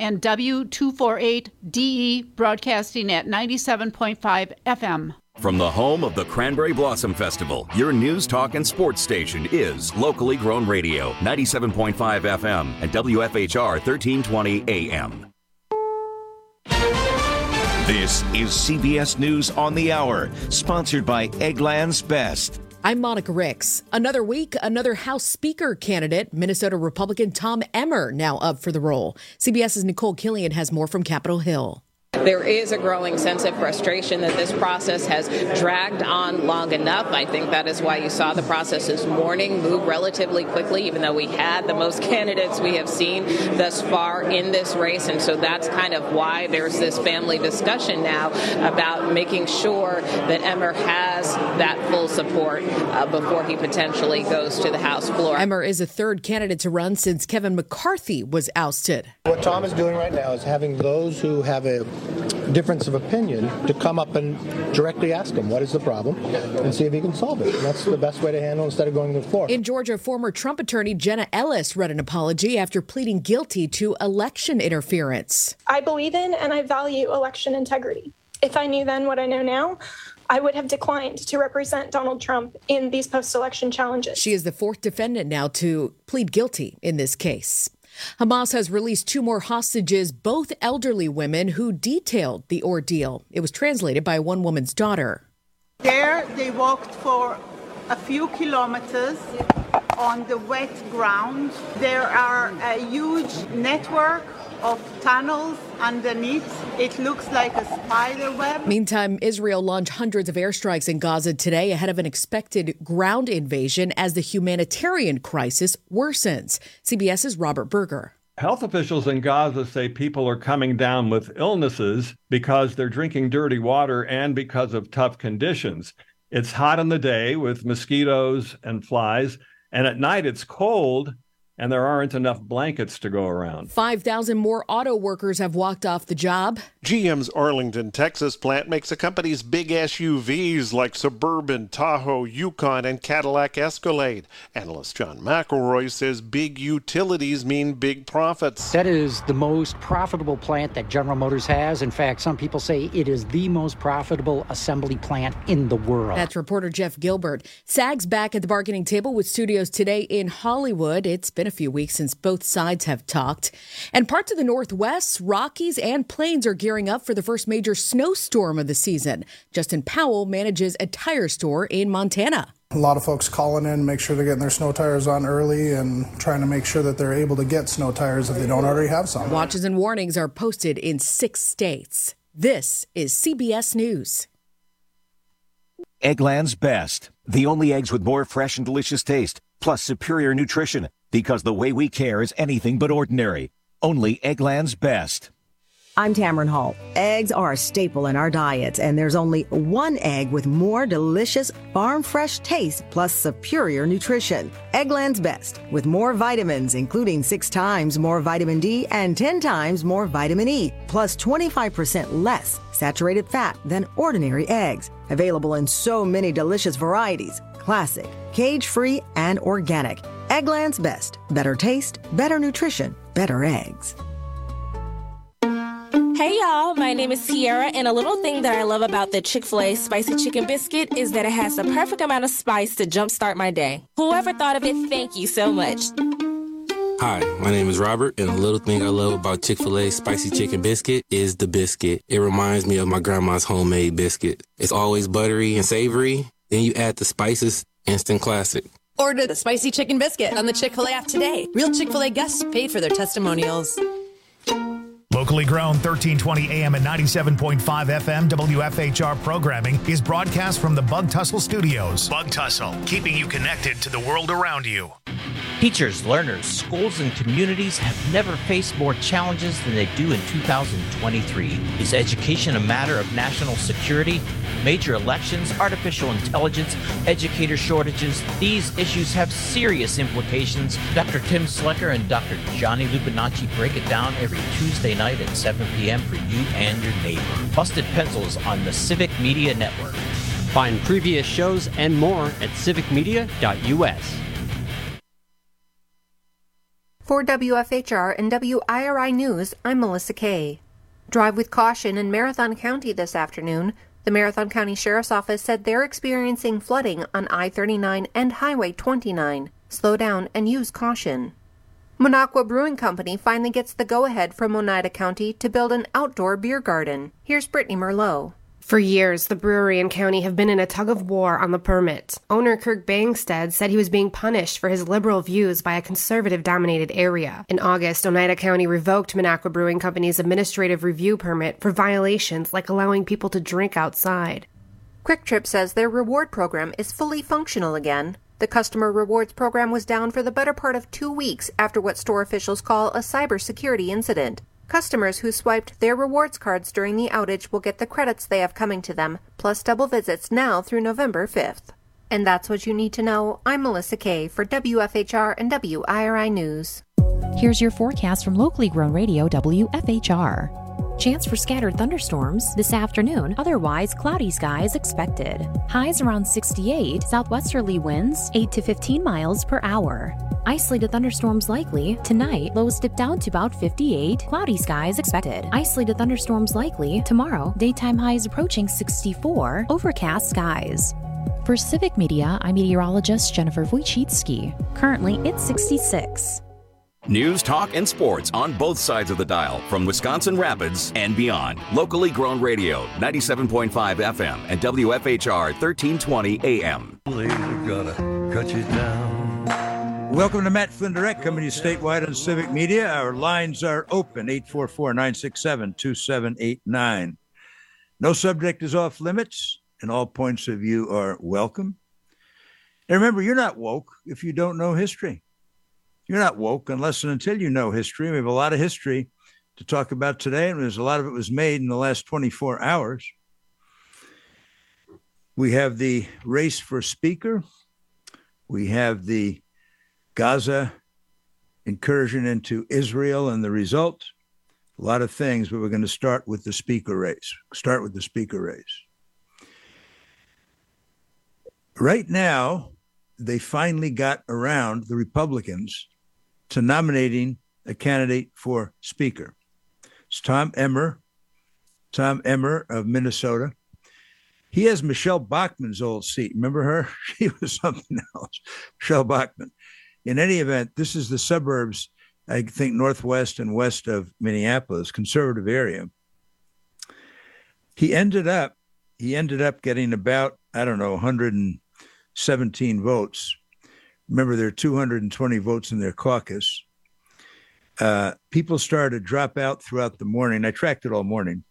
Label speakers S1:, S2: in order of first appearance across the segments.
S1: and W248DE broadcasting at 97.5 FM.
S2: From the home of the Cranberry Blossom Festival, your news, talk, and sports station is Locally Grown Radio, 97.5 FM and WFHR 1320 AM.
S3: This is CBS News on the Hour, sponsored by Eggland's Best.
S4: I'm Monica Ricks. Another week, another House Speaker candidate, Minnesota Republican Tom Emmer, now up for the role. CBS's Nicole Killian has more from Capitol Hill.
S5: There is a growing sense of frustration that this process has dragged on long enough. I think that is why you saw the process this morning move relatively quickly, even though we had the most candidates we have seen thus far in this race. And so that's kind of why there's this family discussion now about making sure that Emmer has that full support before he potentially goes to the House floor.
S4: Emmer is a third candidate to run since Kevin McCarthy was ousted.
S6: What Tom is doing right now is having those who have a difference of opinion to come up and directly ask him what is the problem and see if he can solve it. And that's the best way to handle it instead of going to the floor.
S4: In Georgia, former Trump attorney Jenna Ellis read an apology after pleading guilty to election interference.
S7: I believe in and I value election integrity. If I knew then what I know now, I would have declined to represent Donald Trump in these post-election challenges.
S4: She is the fourth defendant now to plead guilty in this case. Hamas has released 2 more hostages, both elderly women who detailed the ordeal. It was translated by one woman's daughter.
S8: There they walked for a few kilometers on the wet ground. There are a huge network of tunnels underneath. It looks like a spider web.
S4: Meantime, Israel launched hundreds of airstrikes in Gaza today ahead of an expected ground invasion as the humanitarian crisis worsens. CBS's Robert Berger.
S9: Health officials in Gaza say people are coming down with illnesses because they're drinking dirty water and because of tough conditions. It's hot in the day with mosquitoes and flies, and at night it's cold, and there aren't enough blankets to go around.
S4: 5,000 more auto workers have walked off the job.
S10: GM's Arlington, Texas plant makes the company's big SUVs like Suburban, Tahoe, Yukon, and Cadillac Escalade. Analyst John McElroy says big utilities mean big profits.
S11: That is the most profitable plant that General Motors has. In fact, some people say it is the most profitable assembly plant in the world.
S4: That's reporter Jeff Gilbert. SAG's back at the bargaining table with studios today in Hollywood. It's been a few weeks since both sides have talked. And parts of the Northwest, Rockies, and Plains are gearing up for the first major snowstorm of the season. Justin Powell manages a tire store in Montana.
S12: A lot of folks calling in, make sure they're getting their snow tires on early and trying to make sure that they're able to get snow tires if they don't already have some.
S4: Watches and warnings are posted in 6 states. This is CBS News.
S3: Eggland's Best. The only eggs with more fresh and delicious taste, plus superior nutrition. Because the way we care is anything but ordinary. Only Eggland's Best.
S13: I'm Tamron Hall. Eggs are a staple in our diets, and there's only one egg with more delicious, farm-fresh taste plus superior nutrition. Eggland's Best, with more vitamins, including 6 times more vitamin D and 10 times more vitamin E, plus 25% less saturated fat than ordinary eggs. Available in so many delicious varieties: classic, cage-free, and organic. Eggland's Best. Better taste, better nutrition, better eggs.
S14: Hey y'all, my name is Tiara, and a little thing that I love about the Chick-fil-A Spicy Chicken Biscuit is that it has the perfect amount of spice to jumpstart my day. Whoever thought of it, thank you so much.
S15: Hi, my name is Robert, and a little thing I love about Chick-fil-A Spicy Chicken Biscuit is the biscuit. It reminds me of my grandma's homemade biscuit. It's always buttery and savory, then you add the spices, instant classic.
S16: Order the Spicy Chicken Biscuit on the Chick-fil-A app today. Real Chick-fil-A guests paid for their testimonials.
S17: Locally grown 1320 AM and 97.5 FM WFHR programming is broadcast from the Bug Tussle Studios. Bug Tussle, keeping you connected to the world around you.
S18: Teachers, learners, schools, and communities have never faced more challenges than they do in 2023. Is education a matter of national security? Major elections, artificial intelligence, educator shortages, these issues have serious implications. Dr. Tim Slecker and Dr. Johnny Lupinacci break it down every Tuesday night at 7 p.m. for you and your neighbor. Busted Pencils on the Civic Media Network.
S19: Find previous shows and more at civicmedia.us.
S20: For WFHR and WIRI News, I'm Melissa Kay. Drive with caution in Marathon County this afternoon. The Marathon County Sheriff's Office said they're experiencing flooding on I-39 and Highway 29. Slow down and use caution. Minocqua Brewing Company finally gets the go-ahead from Oneida County to build an outdoor beer garden. Here's Brittany Merlot.
S21: For years, the brewery and county have been in a tug-of-war on the permit. Owner Kirk Bangstead said he was being punished for his liberal views by a conservative-dominated area. In August, Oneida County revoked Minocqua Brewing Company's administrative review permit for violations like allowing people to drink outside.
S20: Quick Trip says their reward program is fully functional again. The customer rewards program was down for the better part of 2 weeks after what store officials call a cybersecurity incident. Customers who swiped their rewards cards during the outage will get the credits they have coming to them, plus double visits now through November 5th. And that's what you need to know. I'm Melissa Kay for WFHR and WIRI News.
S22: Here's your forecast from locally grown radio WFHR. Chance for scattered thunderstorms this afternoon, otherwise cloudy skies expected. Highs around 68, southwesterly winds 8 to 15 miles per hour. Isolated thunderstorms likely. Tonight, lows dip down to about 58, cloudy skies expected. Isolated thunderstorms likely. Tomorrow, daytime highs approaching 64, overcast skies. For Civic Media, I'm meteorologist Jennifer Wojcicki. Currently, it's 66.
S2: News, talk, and sports on both sides of the dial from Wisconsin Rapids and beyond. Locally grown radio, 97.5 FM and WFHR 1320 AM.
S23: Gotta cut you down. Welcome to Matt Flynn Direct, coming to you statewide on Civic Media. Our lines are open, 844-967-2789. No subject is off limits, and all points of view are welcome. And remember, you're not woke if you don't know history. You're not woke unless and until you know history. We have a lot of history to talk about today, and there's a lot of it was made in the last 24 hours. We have the race for speaker. We have the Gaza incursion into Israel and the result. A lot of things, but we're going to start with the speaker race. Right now, they finally got around, the Republicans, to nominating a candidate for speaker. It's Tom Emmer of Minnesota. He has Michelle Bachmann's old seat. Remember her? She was something else. Michelle Bachmann. In any event, this is the suburbs, I think, northwest and west of Minneapolis, conservative area. He ended up getting about, 117 votes. Remember, there are 220 votes in their caucus. People started to drop out throughout the morning. I tracked it all morning.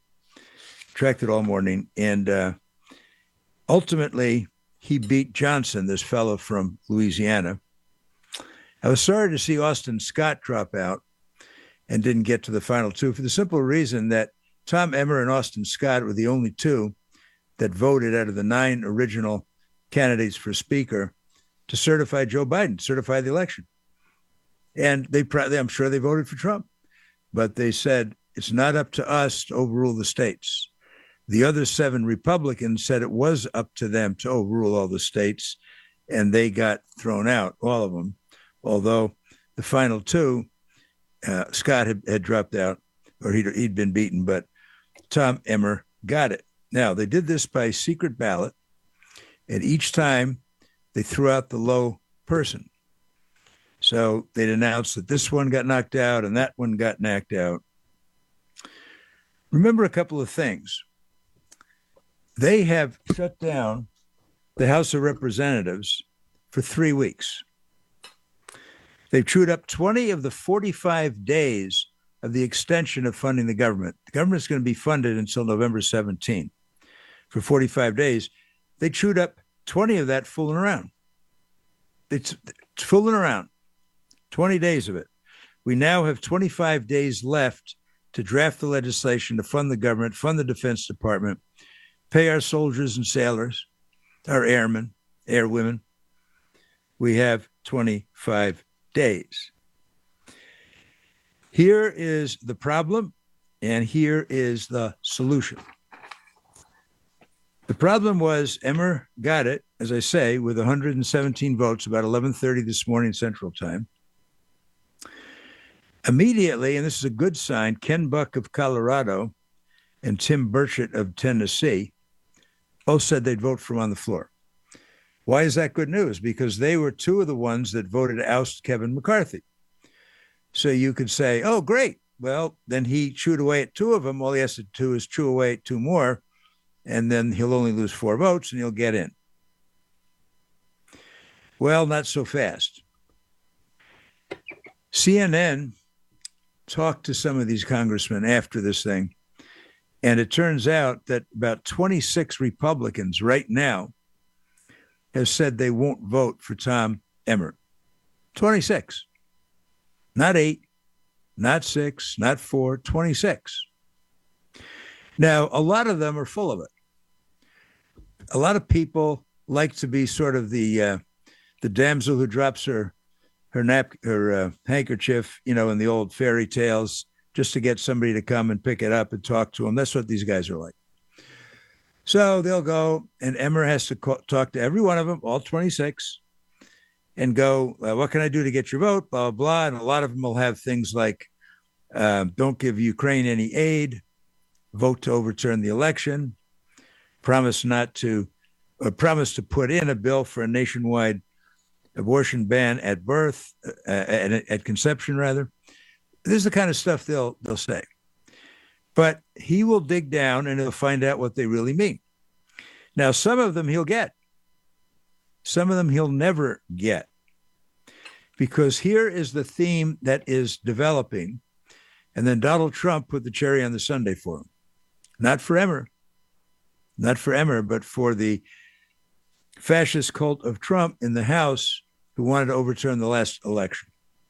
S23: And ultimately, he beat Johnson, this fellow from Louisiana. I was sorry to see Austin Scott drop out and didn't get to the final two for the simple reason that Tom Emmer and Austin Scott were the only two that voted out of the 9 original candidates for speaker to certify Joe Biden, certify the election. And I'm sure they voted for Trump, but they said it's not up to us to overrule the states. The other 7 Republicans said it was up to them to overrule all the states, and they got thrown out, all of them. Although the final 2, Scott had dropped out, or he'd been beaten, but Tom Emmer got it. Now, they did this by secret ballot, and each time they threw out the low person. So they'd announce that this one got knocked out and that one got knocked out. Remember a couple of things. They have shut down the House of Representatives for 3 weeks. They've chewed up 20 of the 45 days of the extension of funding the government. The government's going to be funded until November 17 for 45 days. They chewed up 20 of that fooling around. It's fooling around. 20 days of it. We now have 25 days left to draft the legislation to fund the government, fund the Defense Department, pay our soldiers and sailors, our airmen, airwomen. We have 25 days. Here is the problem, and here is the solution. The problem was Emmer got it, as I say, with 117 votes, about 11:30 this morning Central Time. Immediately, and this is a good sign, Ken Buck of Colorado and Tim Burchett of Tennessee both said they'd vote for him on the floor. Why is that good news? Because they were two of the ones that voted to oust Kevin McCarthy. So you could say, oh, great. Well, then he chewed away at two of them. All he has to do is chew away at two more, and then he'll only lose 4 votes and he'll get in. Well, not so fast. CNN talked to some of these congressmen after this thing, and it turns out that about 26 Republicans right now have said they won't vote for Tom Emmer. 26. Not 8, not 6, not 4, 26. Now, a lot of them are full of it. A lot of people like to be sort of the damsel who drops her handkerchief, in the old fairy tales, just to get somebody to come and pick it up and talk to them. That's what these guys are like. So they'll go, and Emmer has to talk to every one of them, all 26, and go, what can I do to get your vote, blah, blah, blah. And a lot of them will have things like, don't give Ukraine any aid, vote to overturn the election, promise to put in a bill for a nationwide abortion ban at birth, at conception, rather. This is the kind of stuff they'll say. But he will dig down and he'll find out what they really mean. Now, some of them he'll get. Some of them he'll never get. Because here is the theme that is developing. And then Donald Trump put the cherry on the sundae for him. Not for Emmer, but for the fascist cult of Trump in the House who wanted to overturn the last election.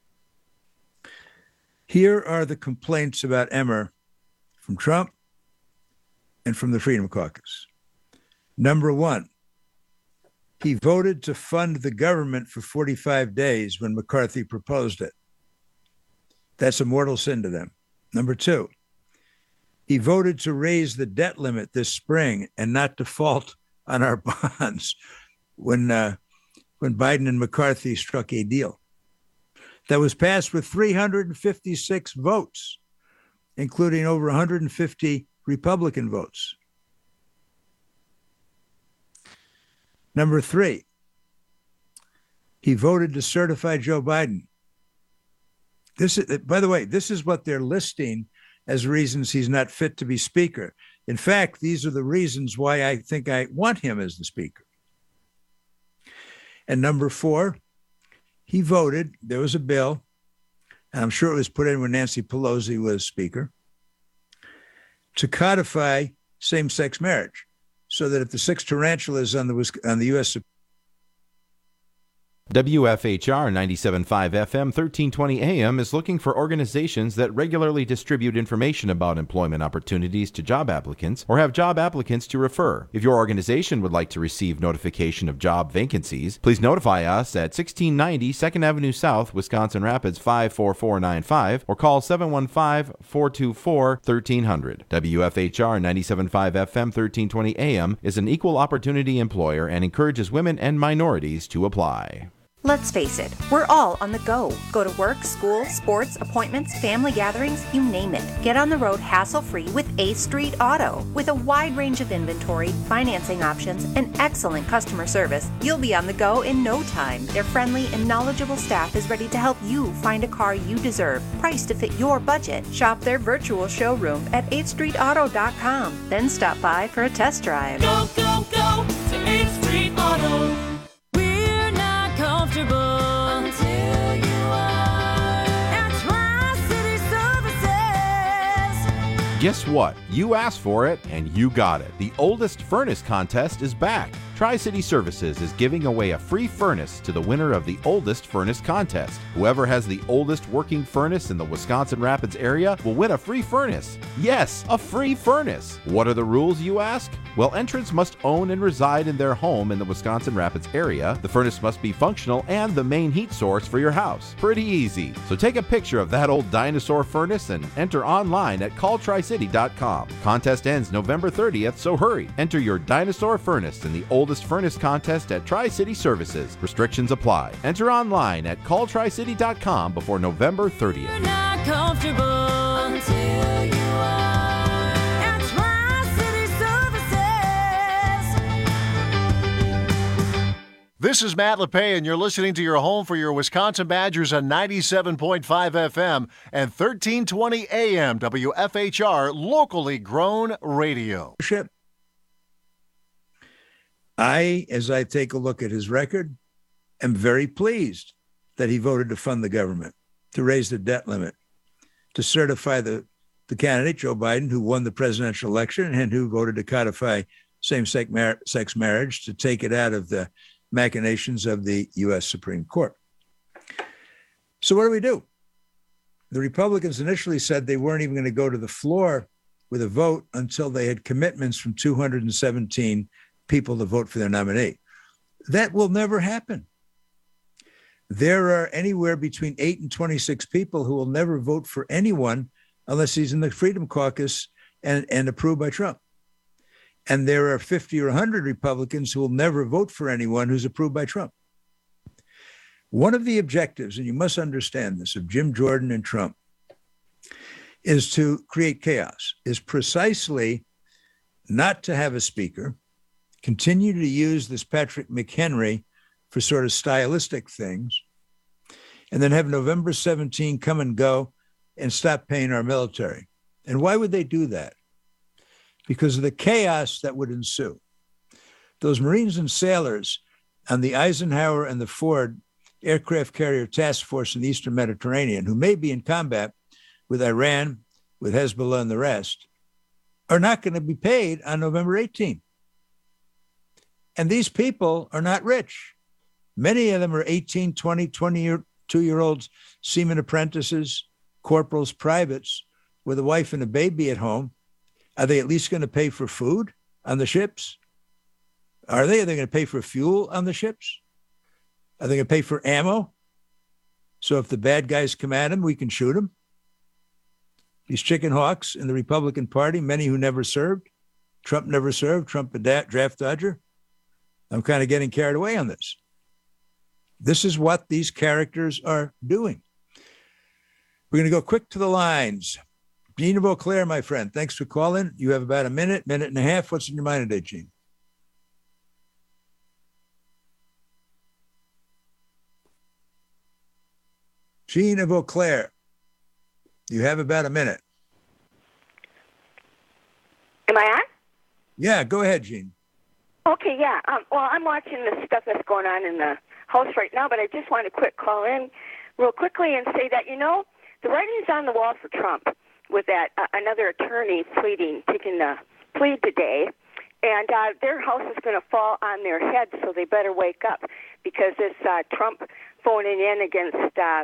S23: Here are the complaints about Emmer from Trump and from the Freedom Caucus. Number 1, he voted to fund the government for 45 days when McCarthy proposed it. That's a mortal sin to them. Number 2, he voted to raise the debt limit this spring and not default on our bonds when Biden and McCarthy struck a deal that was passed with 356 votes, including over 150 Republican votes. Number 3, he voted to certify Joe Biden. This is, by the way, this is what they're listing as reasons he's not fit to be speaker. In fact, these are the reasons why I think I want him as the speaker. And number 4, he voted, there was a bill, and I'm sure it was put in when Nancy Pelosi was speaker, to codify same-sex marriage so that if the 6 tarantulas on the U.S.
S1: WFHR 97.5 FM 1320 AM is looking for organizations that regularly distribute information about employment opportunities to job applicants or have job applicants to refer. If your organization would like to receive notification of job vacancies, please notify us at 1690 2nd Avenue South, Wisconsin Rapids 54495 or call 715-424-1300. WFHR 97.5 FM 1320 AM is an equal opportunity employer and encourages women and minorities to apply.
S20: Let's face it, we're all on the go. Go to work, school, sports, appointments, family gatherings, you name it. Get on the road hassle-free with 8th Street Auto. With a wide range of inventory, financing options, and excellent customer service, you'll be on the go in no time. Their friendly and knowledgeable staff is ready to help you find a car you deserve, priced to fit your budget. Shop their virtual showroom at 8thstreetauto.com. Then stop by for a test drive.
S5: Go, go, go to 8th Street Auto. Until you are at Tri-City Services.
S1: Guess what? You asked for it and you got it. The oldest furnace contest is back. Tri-City Services is giving away a free furnace to the winner of the oldest furnace contest. Whoever has the oldest working furnace in the Wisconsin Rapids area will win a free furnace. Yes, a free furnace. What are the rules, you ask? Well, entrants must own and reside in their home in the Wisconsin Rapids area. The furnace must be functional and the main heat source for your house. Pretty easy. So take a picture of that old dinosaur furnace and enter online at calltricity.com. Contest ends November 30th, so hurry. Enter your dinosaur furnace in the oldest furnace contest at Tri-City Services. Restrictions apply. Enter online at calltricity.com before November 30th.
S5: comfortable until you are at Tri-City Services.
S6: This is Matt LePay, and you're listening to your home for your Wisconsin Badgers on 97.5 FM and 1320 AM WFHR, locally grown radio.
S23: As I take a look at his record, am very pleased that he voted to fund the government, to raise the debt limit, to certify the candidate, Joe Biden, who won the presidential election and who voted to codify same-sex marriage, to take it out of the machinations of the U.S. Supreme Court. So what do? The Republicans initially said they weren't even going to go to the floor with a vote until they had commitments from 217 people to vote for their nominee. That will never happen. There are anywhere between 8 and 26 people who will never vote for anyone unless he's in the Freedom Caucus and approved by Trump. And there are 50 or 100 Republicans who will never vote for anyone who's approved by Trump. One of the objectives, and you must understand this, of Jim Jordan and Trump is to create chaos, is precisely not to have a speaker, continue to use this Patrick McHenry for sort of stylistic things, and then have November 17 come and go and stop paying our military. And why would they do that? Because of the chaos that would ensue. Those Marines and sailors on the Eisenhower and the Ford aircraft carrier task force in the Eastern Mediterranean, who may be in combat with Iran, with Hezbollah and the rest, are not going to be paid on November 18. And these people are not rich. Many of them are 18, 20, 22-year-olds, seaman apprentices, corporals, privates, with a wife and a baby at home. Are they at least going to pay for food on the ships? Are they? Are they going to pay for fuel on the ships? Are they going to pay for ammo? So if the bad guys come at them, we can shoot them. These chicken hawks in the Republican Party, many who never served. Trump never served. Trump a draft dodger. I'm kind of getting carried away on this. This is what these characters are doing. We're going to go quick to the lines. Gene of Eau Claire, my friend, thanks for calling. You have about a minute and a half. What's in your mind today, Gene? Gene of Eau Claire, you have about a minute.
S7: Am I on?
S23: Yeah, go ahead, Gene.
S7: Okay, yeah. Well, I'm watching the stuff that's going on in the House right now, but I just want to call in real quickly and say that, the writing's on the wall for Trump with that another attorney taking the plea today, and their house is going to fall on their heads, so they better wake up, because this Trump phoning in against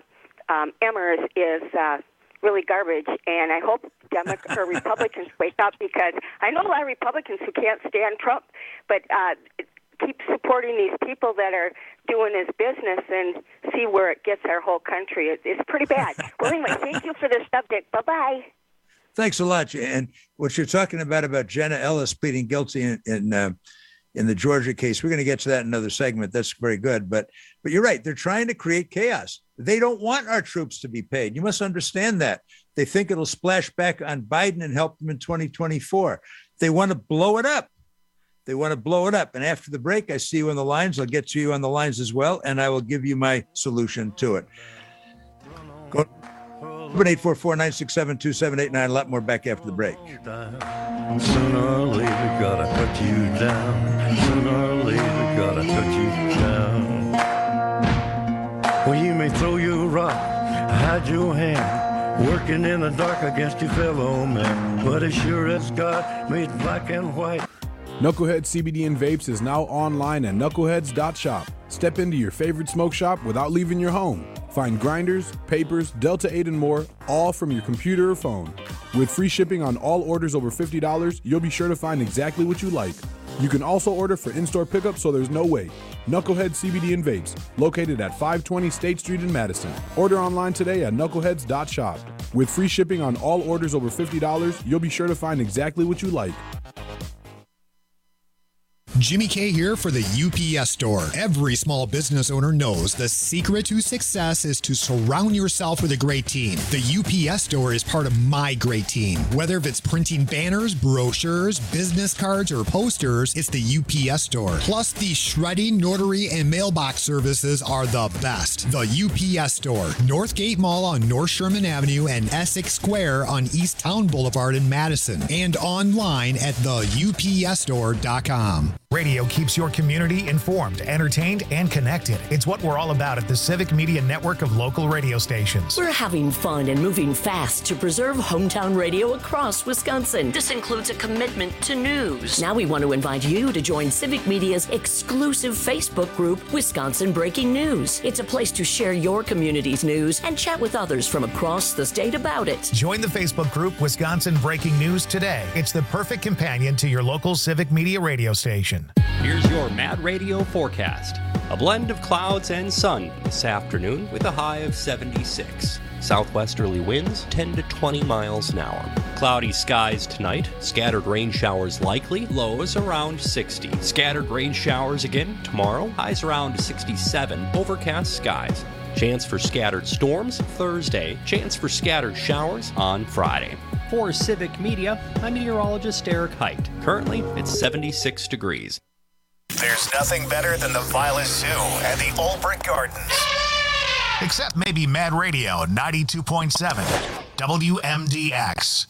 S7: Emmer is really garbage, and I hope Republicans wake up, because I know a lot of Republicans who can't stand Trump, but keep supporting these people that are doing his business and see where it gets our whole country. It's pretty bad. Well, anyway, thank you for the subject. Bye-bye.
S23: Thanks a lot. And what you're talking about Jenna Ellis pleading guilty in the Georgia case, we're going to get to that in another segment. That's very good. But you're right. They're trying to create chaos. They don't want our troops to be paid. You must understand that. They think it'll splash back on Biden and help them in 2024. They want to blow it up. And after the break, I see you on the lines. I'll get to you on the lines as well, and I will give you my solution to it. Go 844-967-2789. A lot more back after the break.
S8: Sooner or later, gotta cut you down. Sooner or later, gotta cut you down. Well, you may throw your rock, hide your hand, working in the dark against your fellow man, but as sure as God made black and white.
S24: Knucklehead CBD and Vapes is now online at knuckleheads.shop. Step into your favorite smoke shop without leaving your home. Find grinders, papers, Delta 8 and more, all from your computer or phone. With free shipping on all orders over $50, you'll be sure to find exactly what you like. You can also order for in-store pickup, so there's no wait. Knucklehead CBD and Vapes, located at 520 State Street in Madison. Order online today at knuckleheads.shop. With free shipping on all orders over $50, you'll be sure to find exactly what you like.
S9: Jimmy K here for the UPS Store. Every small business owner knows the secret to success is to surround yourself with a great team. The UPS Store is part of my great team. Whether it's printing banners, brochures, business cards, or posters, it's the UPS Store. Plus, the shredding, notary, and mailbox services are the best. The UPS Store, Northgate Mall on North Sherman Avenue and Essex Square on East Town Boulevard in Madison, and online at theupsstore.com.
S17: Radio keeps your community informed, entertained, and connected. It's what we're all about at the Civic Media Network of local radio stations.
S10: We're having fun and moving fast to preserve hometown radio across Wisconsin. This includes a commitment to news. Now we want to invite you to join Civic Media's exclusive Facebook group, Wisconsin Breaking News. It's a place to share your community's news and chat with others from across the state about it.
S17: Join the Facebook group Wisconsin Breaking News today. It's the perfect companion to your local Civic Media radio station.
S19: Here's your Mad Radio forecast. A blend of clouds and sun this afternoon with a high of 76. Southwesterly winds 10 to 20 miles an hour. Cloudy skies tonight. Scattered rain showers likely. Lows around 60. Scattered rain showers again tomorrow. Highs around 67. Overcast skies. Chance for scattered storms Thursday. Chance for scattered showers on Friday. For Civic Media, I'm meteorologist Eric Height. Currently, it's 76 degrees.
S11: There's nothing better than the Violet Zoo and the Old Brick Gardens.
S17: Except maybe Mad Radio 92.7 WMDX.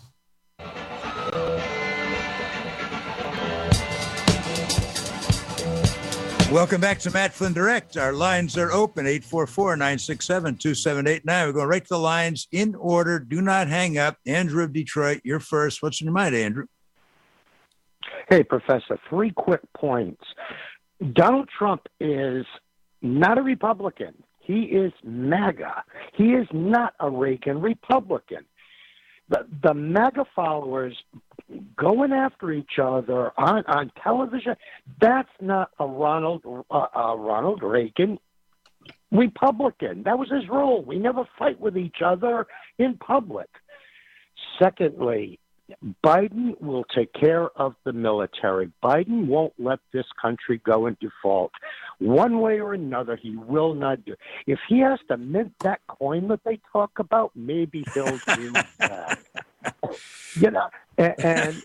S23: Welcome back to Matt Flynn Direct. Our lines are open, 844-967-2789. We're going right to the lines in order. Do not hang up. Andrew of Detroit, you're first. What's in your mind, Andrew?
S12: Hey, Professor, 3 quick points. Donald Trump is not a Republican. He is MAGA. He is not a Reagan Republican. The MAGA followers going after each other on television, that's not a Ronald Reagan Republican. That was his rule. We never fight with each other in public. Secondly, Biden will take care of the military. Biden won't let this country go in default. One way or another, he will not do. If he has to mint that coin that they talk about, maybe he'll do that. You know, and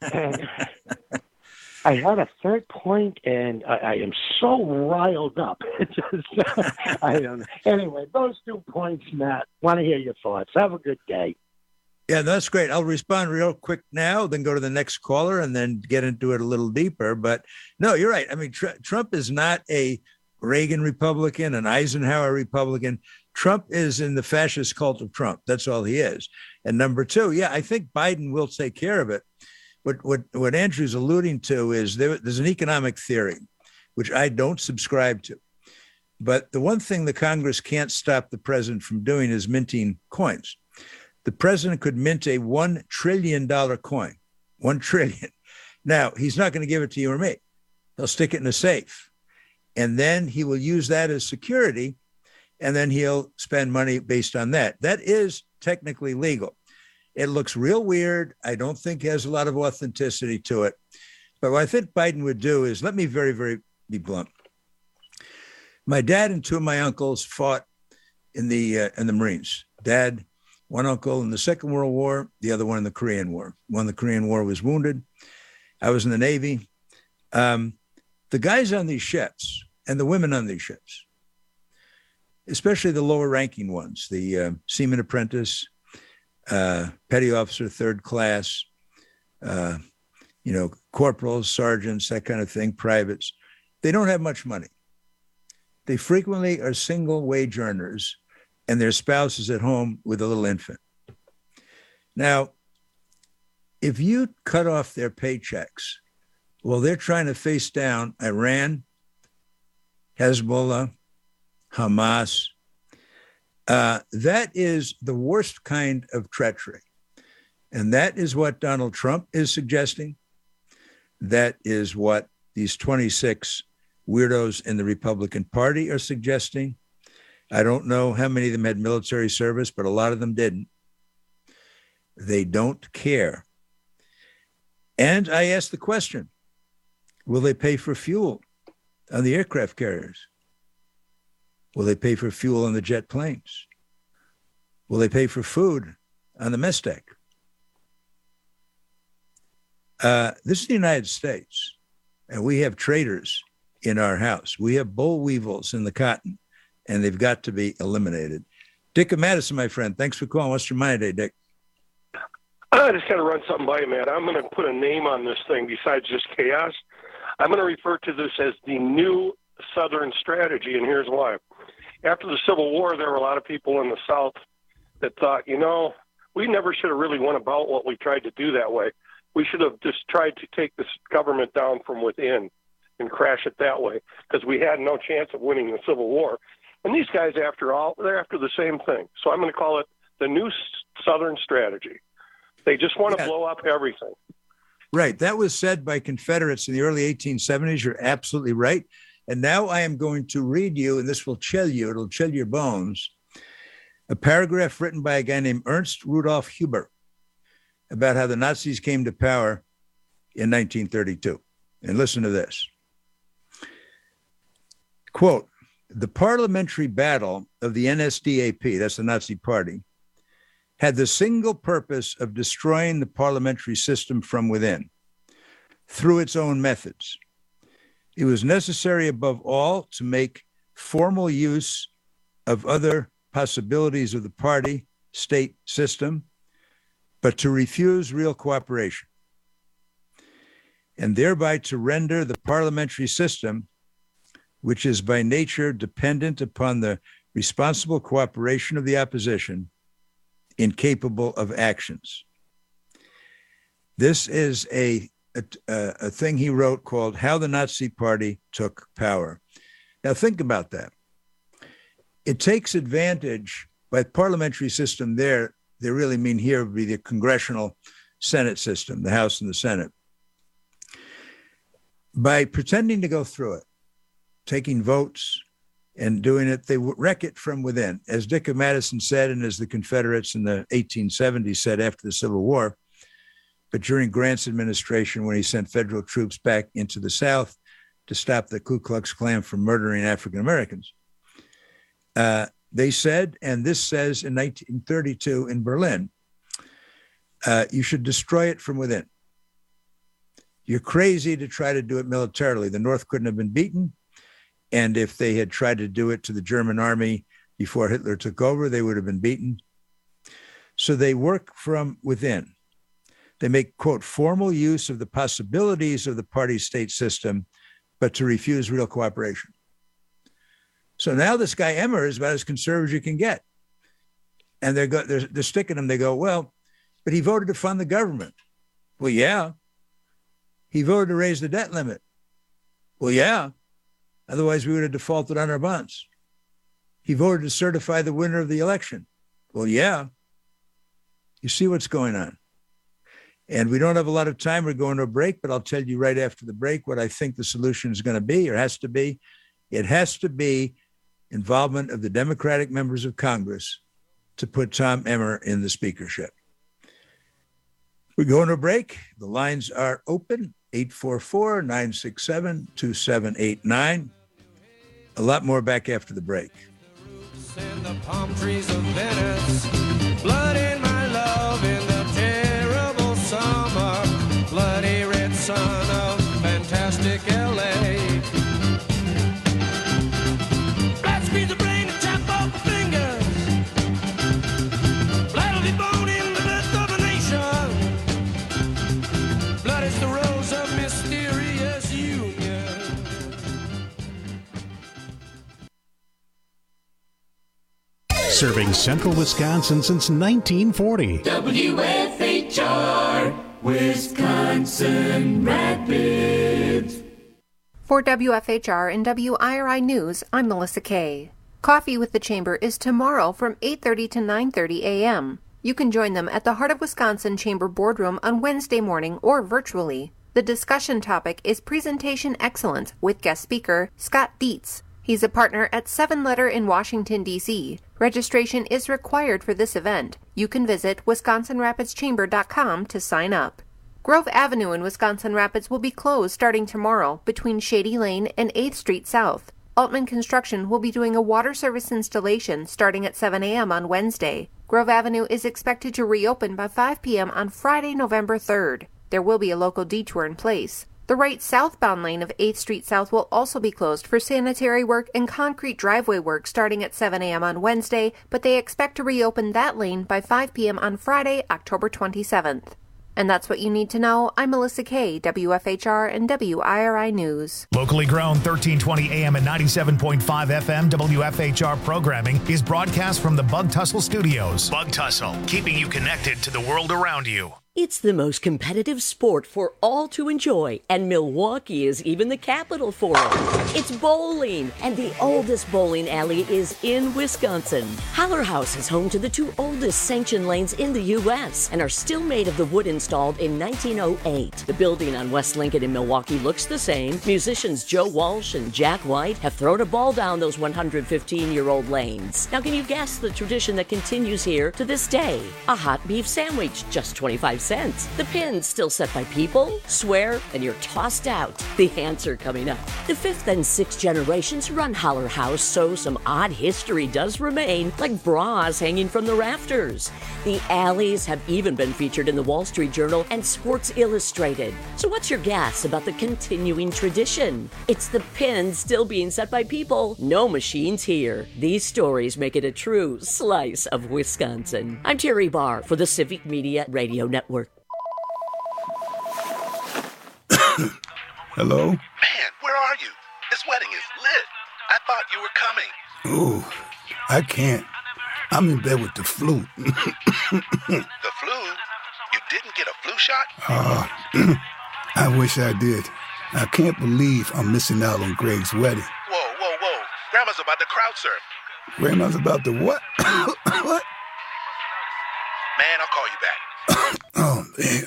S12: I had a third point, and I am so riled up. It's just, I don't know. Anyway, those 2 points, Matt. Want to hear your thoughts. Have a good day.
S23: Yeah, that's great. I'll respond real quick now, then go to the next caller and then get into it a little deeper. But no, you're right. I mean, Trump is not a Reagan Republican, an Eisenhower Republican. Trump is in the fascist cult of Trump. That's all he is. And number 2, yeah, I think Biden will take care of it. What Andrew's alluding to is there's an economic theory, which I don't subscribe to. But the one thing the Congress can't stop the president from doing is minting coins. The president could mint a $1 trillion coin, 1 trillion. Now, he's not going to give it to you or me. He'll stick it in a safe. And then he will use that as security. And then he'll spend money based on that. That is technically legal. It looks real weird. I don't think it has a lot of authenticity to it. But what I think Biden would do is, let me very, very be blunt. My dad and 2 of my uncles fought in the Marines. Dad, one uncle in the Second World War, the other one in the Korean War. One in the Korean War was wounded. I was in the Navy. The guys on these ships and the women on these ships, especially the lower ranking ones, the seaman apprentice, petty officer, 3rd class, corporals, sergeants, that kind of thing, privates, they don't have much money. They frequently are single wage earners, and their spouse is at home with a little infant. Now, if you cut off their paychecks, well, they're trying to face down Iran, Hezbollah, Hamas. That is the worst kind of treachery. And that is what Donald Trump is suggesting. That is what these 26 weirdos in the Republican Party are suggesting. I don't know how many of them had military service, but a lot of them didn't. They don't care. And I asked the question, Will they pay for fuel on the aircraft carriers? Will they pay for fuel on the jet planes? Will they pay for food on the mess deck? This is the United States, and we have traitors in our house. We have boll weevils in the cotton, and they've got to be eliminated. Dick of Madison, my friend, thanks for calling. What's your mind today, Dick?
S3: I just got to run something by you, man. I'm going to put a name on this thing besides just chaos. I'm going to refer to this as the new Southern strategy, and here's why. After the Civil War, there were a lot of people in the South that thought, we never should have really went about what we tried to do that way. We should have just tried to take this government down from within and crash it that way because we had no chance of winning the Civil War. And these guys, after all, they're after the same thing. So I'm going to call it the new Southern strategy. They just want to blow up everything.
S23: Right. That was said by Confederates in the early 1870s. You're absolutely right. And now I am going to read you, and this will chill you. It'll chill your bones. A paragraph written by a guy named Ernst Rudolf Huber about how the Nazis came to power in 1932. And listen to this. Quote, the parliamentary battle of the NSDAP, that's the Nazi party, had the single purpose of destroying the parliamentary system from within through its own methods. It was necessary above all to make formal use of other possibilities of the party-state system, but to refuse real cooperation, and thereby to render the parliamentary system, which is by nature dependent upon the responsible cooperation of the opposition, incapable of actions. This is a thing he wrote called How the Nazi Party Took Power. Now think about that. It takes advantage by parliamentary system there. They really mean here would be the congressional Senate system, the House and the Senate. By pretending to go through it, taking votes and doing it, they wreck it from within. As Dick of Madison said, and as the Confederates in the 1870s said after the Civil War, but during Grant's administration, when he sent federal troops back into the South to stop the Ku Klux Klan from murdering African Americans, they said, and this says in 1932 in Berlin, you should destroy it from within. You're crazy to try to do it militarily. The North couldn't have been beaten. And if they had tried to do it to the German army before Hitler took over, they would have been beaten. So they work from within. They make, quote, formal use of the possibilities of the party-state system, but to refuse real cooperation. So now this guy Emmer is about as conservative as you can get. And they're sticking him. They go, well, but he voted to fund the government. Well, yeah. He voted to raise the debt limit. Well, yeah. Otherwise, we would have defaulted on our bonds. He voted to certify the winner of the election. Well, yeah. You see what's going on. And we don't have a lot of time. We're going to a break, but I'll tell you right after the break what I think the solution is going to be or has to be. It has to be involvement of the Democratic members of Congress to put Tom Emmer in the speakership. We're going to a break. The lines are open. 844-967-2789. A lot more back after the break.
S5: And the palm trees of Venice, blood in my love in the terrible summer, bloody red sun of fantastic LA. Blood speeds the brain and chop off the fingers. Blood will be born in the birth of a nation. Blood is the rose of mysterious union.
S4: Serving central Wisconsin since 1940.
S5: WFHR, Wisconsin Rapids.
S20: For WFHR and WIRI News, I'm Melissa Kay. Coffee with the Chamber is tomorrow from 8:30 to 9:30 a.m. You can join them at the Heart of Wisconsin Chamber Boardroom on Wednesday morning or virtually. The discussion topic is Presentation Excellence with guest speaker Scott Dietz. He's a partner at 7 Letter in Washington, D.C. Registration is required for this event. You can visit WisconsinRapidsChamber.com to sign up. Grove Avenue in Wisconsin Rapids will be closed starting tomorrow between Shady Lane and 8th Street South. Altman Construction will be doing a water service installation starting at 7 a.m. on Wednesday. Grove Avenue is expected to reopen by 5 p.m. on Friday, November 3rd. There will be a local detour in place. The right southbound lane of 8th Street South will also be closed for sanitary work and concrete driveway work starting at 7 a.m. on Wednesday, but they expect to reopen that lane by 5 p.m. on Friday, October 27th. And that's what you need to know. I'm Melissa Kay, WFHR and WIRI News.
S17: Locally grown 1320 AM and 97.5 FM WFHR programming is broadcast from the Bug Tussle Studios. Bug Tussle, keeping you connected to the world around you.
S10: It's the most competitive sport for all to enjoy, and Milwaukee is even the capital for it. It's bowling, and the oldest bowling alley is in Wisconsin. Haller House is home to the 2 oldest sanctioned lanes in the U.S. and are still made of the wood installed in 1908. The building on West Lincoln in Milwaukee looks the same. Musicians Joe Walsh and Jack White have thrown a ball down those 115-year-old lanes. Now, can you guess the tradition that continues here to this day? A hot beef sandwich, just 25 cents. The pin's still set by people, swear, and you're tossed out. The answer coming up. The 5th and 6th generations run Haller House, so some odd history does remain, like bras hanging from the rafters. The alleys have even been featured in the Wall Street Journal and Sports Illustrated. So what's your guess about the continuing tradition? It's the pin still being set by people. No machines here. These stories make it a true slice of Wisconsin. I'm Terry Barr for the Civic Media Radio Network.
S13: Hello?
S14: Man, where are you? This wedding is lit. I thought you were coming.
S13: Ooh, I can't. I'm in bed with the flu.
S14: The flu? You didn't get a flu shot?
S13: I wish I did. I can't believe I'm missing out on Greg's wedding.
S14: Whoa. Grandma's about to crowd surf.
S13: Grandma's about to what? What?
S14: Man, I'll call you back.
S13: Oh, man.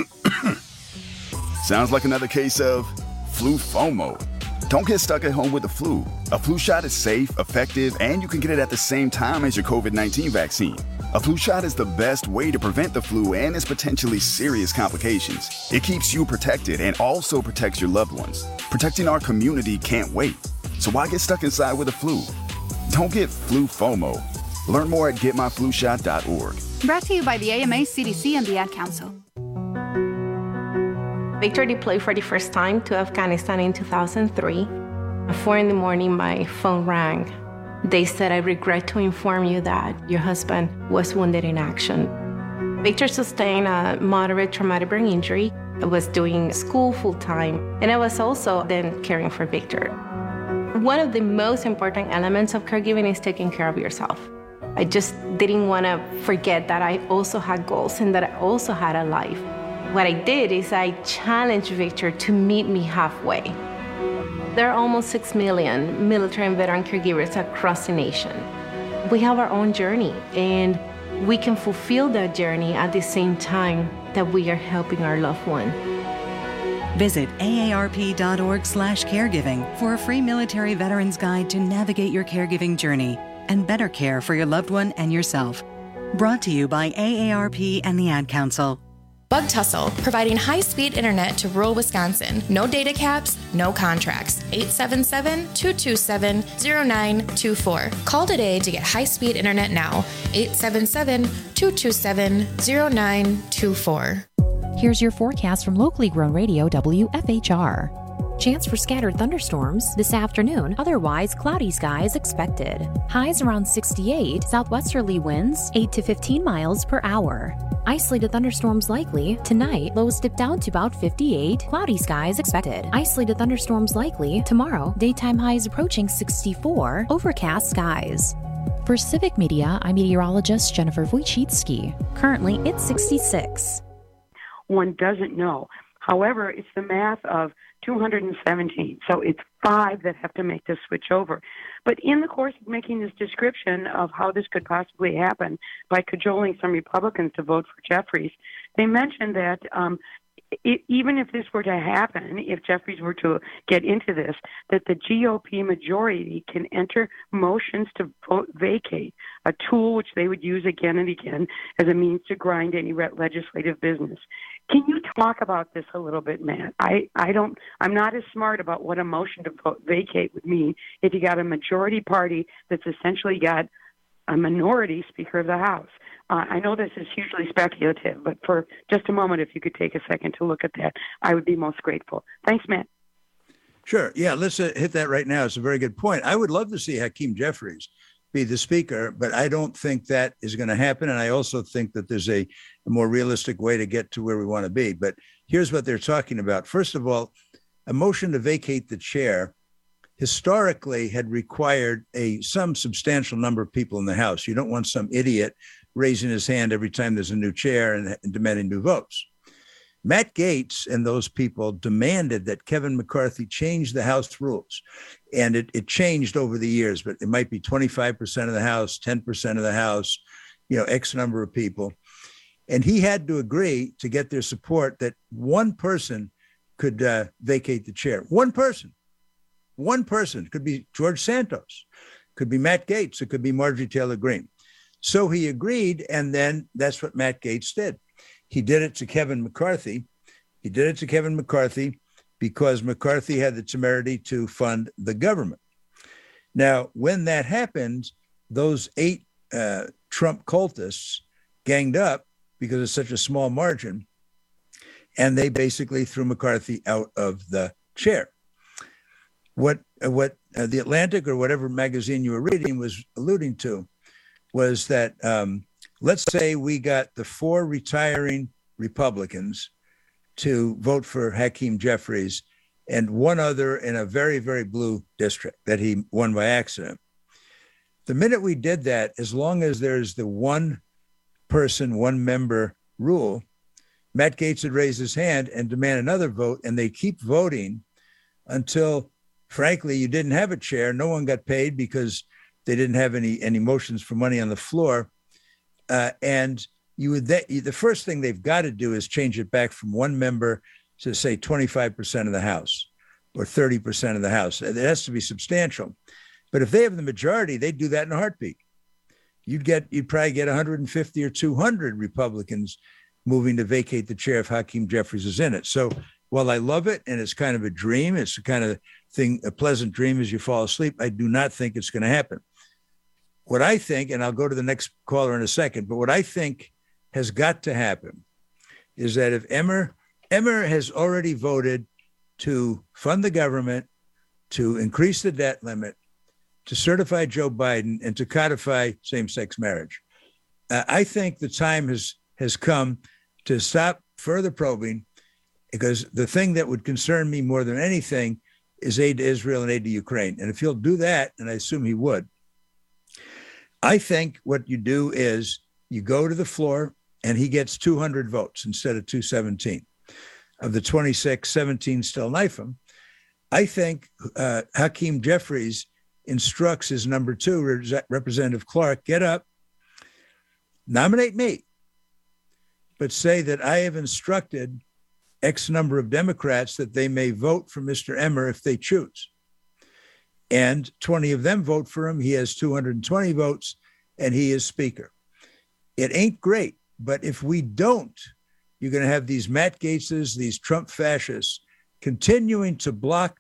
S15: Sounds like another case of flu FOMO. Don't get stuck at home with the flu. A flu shot is safe, effective, and you can get it at the same time as your COVID-19 vaccine. A flu shot is the best way to prevent the flu and its potentially serious complications. It keeps you protected and also protects your loved ones. Protecting our community can't wait. So why get stuck inside with the flu? Don't get flu FOMO. Learn more at getmyflushot.org.
S16: Brought to you by the AMA, CDC, and the Ad Council.
S25: Victor deployed for the first time to Afghanistan in 2003. At 4 a.m, my phone rang. They said, "I regret to inform you that your husband was wounded in action." Victor sustained a moderate traumatic brain injury. I was doing school full-time, and I was also then caring for Victor. One of the most important elements of caregiving is taking care of yourself. I just didn't want to forget that I also had goals and that I also had a life. What I did is I challenged Victor to meet me halfway. There are almost 6 million military and veteran caregivers across the nation. We have our own journey, and we can fulfill that journey at the same time that we are helping our loved one.
S26: Visit aarp.org/caregiving for a free military veterans guide to navigate your caregiving journey and better care for your loved one and yourself. Brought to you by AARP and the Ad Council.
S27: Bug Tussle, providing high-speed internet to rural Wisconsin. No data caps, no contracts. 877-227-0924. Call today to get high-speed internet now. 877-227-0924.
S22: Here's your forecast from locally grown radio WFHR. Chance for scattered thunderstorms this afternoon, otherwise cloudy skies expected. Highs around 68, southwesterly winds 8 to 15 miles per hour. Isolated thunderstorms likely. Tonight, lows dip down to about 58, cloudy skies expected. Isolated thunderstorms likely. Tomorrow, daytime highs approaching 64, overcast skies. For Civic Media, I'm meteorologist Jennifer Wojcicki. Currently, it's 66.
S28: One doesn't know. However, it's the math of 217. So it's 5 that have to make this switch over. But in the course of making this description of how this could possibly happen by cajoling some Republicans to vote for Jeffries, they mentioned that even if this were to happen, if Jeffries were to get into this, that the GOP majority can enter motions to vote vacate, a tool which they would use again and again as a means to grind any legislative business. Can you talk about this a little bit, Matt? I'm not as smart about what a motion to vote vacate would mean if you got a majority party that's essentially got a minority Speaker of the House. I know this is hugely speculative, but for just a moment, if you could take a second to look at that, I would be most grateful. Thanks, Matt.
S23: Sure. Yeah, let's hit that right now. It's a very good point. I would love to see Hakeem Jeffries be the Speaker, but I don't think that is going to happen. And I also think that there's a more realistic way to get to where we want to be. But here's what they're talking about. First of all, a motion to vacate the chair historically had required some substantial number of people in the House. You don't want some idiot raising his hand every time there's a new chair and demanding new votes. Matt Gaetz and those people demanded that Kevin McCarthy change the House rules. And it changed over the years, but it might be 25% of the House, 10% of the House, X number of people. And he had to agree to get their support that one person could vacate the chair. One person. It could be George Santos, could be Matt Gaetz, it could be Marjorie Taylor Greene. So he agreed, and then that's what Matt Gaetz did. He did it to Kevin McCarthy. Because McCarthy had the temerity to fund the government. Now, when that happened, those 8 Trump cultists ganged up because it's such a small margin, and they basically threw McCarthy out of the chair. What the Atlantic or whatever magazine you were reading was alluding to was that let's say we got the 4 retiring Republicans to vote for Hakeem Jeffries and one other in a very, very blue district that he won by accident. The minute we did that, as long as there's the one person, one member rule, Matt Gaetz would raise his hand and demand another vote, and they keep voting until, frankly, you didn't have a chair. No one got paid because they didn't have any motions for money on the floor. And the first thing they've got to do is change it back from one member to, say, 25% of the House or 30% of the House. It has to be substantial. But if they have the majority, they'd do that in a heartbeat. You'd probably get 150 or 200 Republicans moving to vacate the chair if Hakeem Jeffries is in it. So while I love it and it's kind of a dream, it's the kind of thing, a pleasant dream as you fall asleep, I do not think it's going to happen. What I think, and I'll go to the next caller in a second, but what I think has got to happen is that if Emmer has already voted to fund the government, to increase the debt limit, to certify Joe Biden, and to codify same-sex marriage. I think the time has come to stop further probing, because the thing that would concern me more than anything is aid to Israel and aid to Ukraine. And if he'll do that, and I assume he would, I think what you do is you go to the floor and he gets 200 votes instead of 217. Of the 26, 17 still knife him. I think Hakeem Jeffries instructs his number 2, Representative Clark, get up, nominate me, but say that I have instructed X number of Democrats that they may vote for Mr. Emmer if they choose. And 20 of them vote for him. He has 220 votes, and he is Speaker. It ain't great, but if we don't, you're going to have these Matt Gaetzes, these Trump fascists, continuing to block.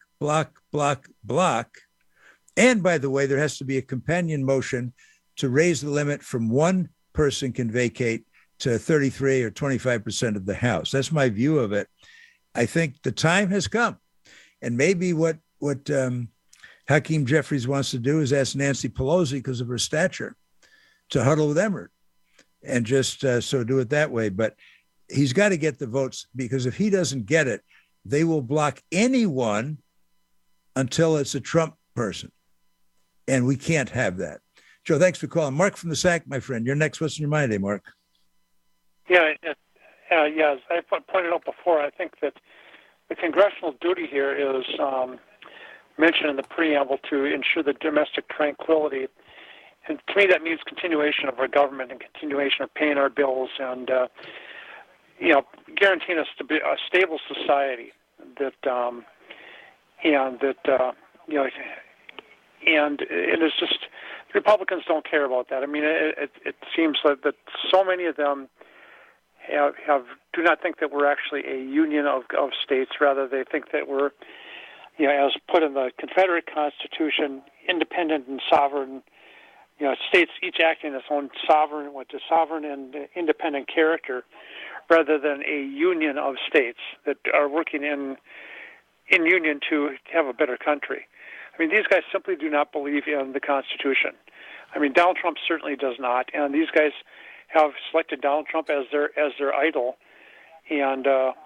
S23: And by the way, there has to be a companion motion to raise the limit from one person can vacate to 33 or 25% of the House. That's my view of it. I think the time has come. And maybe what Hakeem Jeffries wants to do is ask Nancy Pelosi, because of her stature, to huddle with Emmert and just so do it that way. But he's got to get the votes, because if he doesn't get it, they will block anyone until it's a Trump person. And we can't have that. Joe, thanks for calling. Mark from the SAC, my friend. You're next. What's in your mind today, Mark?
S1: Yeah, as I pointed out before, I think that the congressional duty here is mentioned in the preamble to ensure the domestic tranquility. And to me, that means continuation of our government and continuation of paying our bills. And guaranteeing us to be a stable society and it is just Republicans don't care about that. I mean, it seems like that so many of them do not think that we're actually a union of states. Rather, they think that we're, as put in the Confederate Constitution, independent and sovereign, states each acting its own sovereign and independent character, rather than a union of states that are working in union to have a better country. I mean, these guys simply do not believe in the Constitution. I mean, Donald Trump certainly does not, and these guys have selected Donald Trump as their idol, and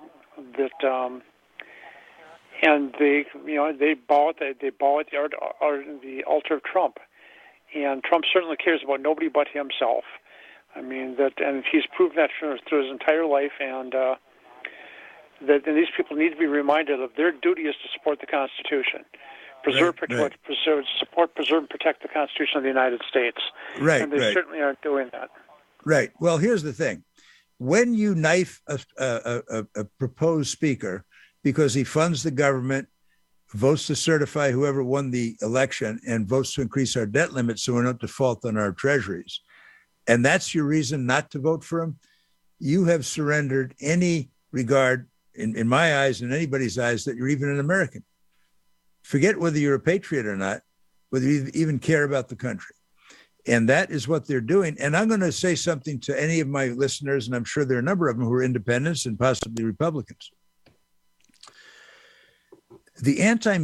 S1: they bow at the altar of Trump, and Trump certainly cares about nobody but himself. I mean and he's proven that through his entire life, and that these people need to be reminded of their duty is to support the Constitution. Preserve, and protect the Constitution of the United States.
S23: Right,
S1: and they certainly aren't doing that.
S23: Right. Well, here's the thing. When you knife a proposed speaker because he funds the government, votes to certify whoever won the election, and votes to increase our debt limit so we're not default on our treasuries, and that's your reason not to vote for him, you have surrendered any regard, in my eyes and anybody's eyes, that you're even an American. Forget whether you're a patriot or not, whether you even care about the country. And that is what they're doing. And I'm going to say something to any of my listeners, and I'm sure there are a number of them who are independents and possibly Republicans. The